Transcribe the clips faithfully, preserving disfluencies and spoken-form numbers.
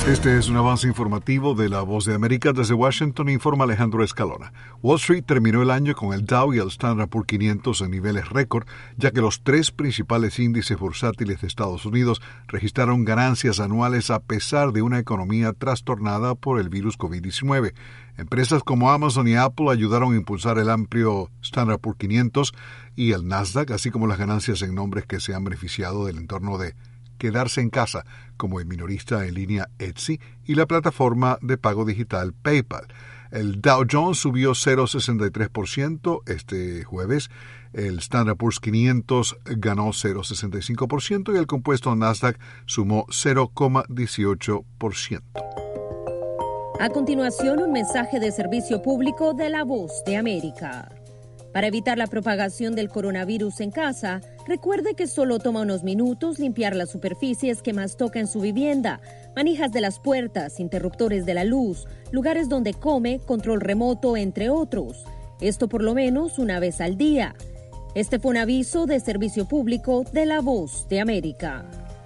Este es un avance informativo de La Voz de América. Desde Washington informa Alejandro Escalona. Wall Street terminó el año con el Dow y el Standard and Poor's quinientos en niveles récord, ya que los tres principales índices bursátiles de Estados Unidos registraron ganancias anuales a pesar de una economía trastornada por el virus COVID diecinueve. Empresas como Amazon y Apple ayudaron a impulsar el amplio Standard and Poor's quinientos y el Nasdaq, así como las ganancias en nombres que se han beneficiado del entorno de quedarse en casa, como el minorista en línea Etsy y la plataforma de pago digital PayPal. El Dow Jones subió cero coma sesenta y tres por ciento este jueves, el Standard and Poor's quinientos ganó cero coma sesenta y cinco por ciento y el compuesto Nasdaq sumó cero coma dieciocho por ciento. A continuación, un mensaje de servicio público de La Voz de América. Para evitar la propagación del coronavirus en casa, recuerde que solo toma unos minutos limpiar las superficies que más toca en su vivienda, manijas de las puertas, interruptores de la luz, lugares donde come, control remoto, entre otros. Esto por lo menos una vez al día. Este fue un aviso de servicio público de La Voz de América.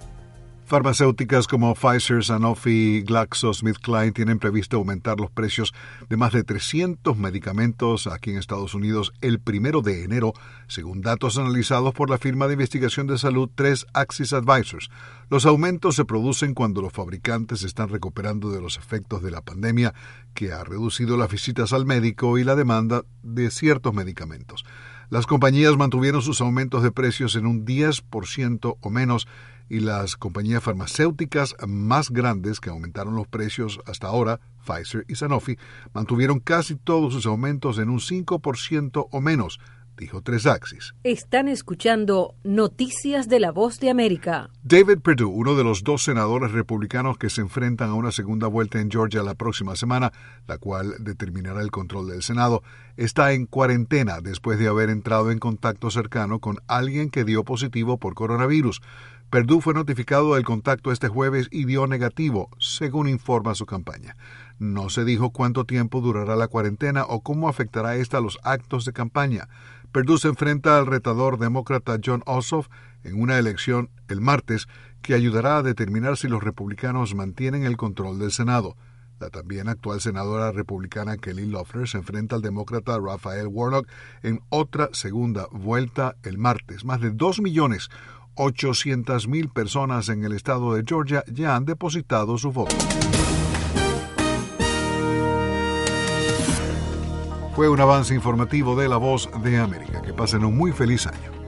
Farmacéuticas como Pfizer, Sanofi y GlaxoSmithKline tienen previsto aumentar los precios de más de trescientos medicamentos aquí en Estados Unidos el primero de enero, según datos analizados por la firma de investigación de salud tres Axis Advisors. Los aumentos se producen cuando los fabricantes están recuperando de los efectos de la pandemia, que ha reducido las visitas al médico y la demanda de ciertos medicamentos. Las compañías mantuvieron sus aumentos de precios en un diez por ciento o menos, y las compañías farmacéuticas más grandes que aumentaron los precios hasta ahora, Pfizer y Sanofi, mantuvieron casi todos sus aumentos en un cinco por ciento o menos, dijo tres Axis. Están escuchando Noticias de La Voz de América. David Perdue, uno de los dos senadores republicanos que se enfrentan a una segunda vuelta en Georgia la próxima semana, la cual determinará el control del Senado, está en cuarentena después de haber entrado en contacto cercano con alguien que dio positivo por coronavirus. Perdue fue notificado del contacto este jueves y dio negativo, según informa su campaña. No se dijo cuánto tiempo durará la cuarentena o cómo afectará esta a los actos de campaña. Perdue se enfrenta al retador demócrata Jon Ossoff en una elección el martes que ayudará a determinar si los republicanos mantienen el control del Senado. La también actual senadora republicana Kelly Loeffler se enfrenta al demócrata Raphael Warnock en otra segunda vuelta el martes. Más de dos millones ochocientas mil personas en el estado de Georgia ya han depositado su voto. Fue un avance informativo de La Voz de América. Que pasen un muy feliz año.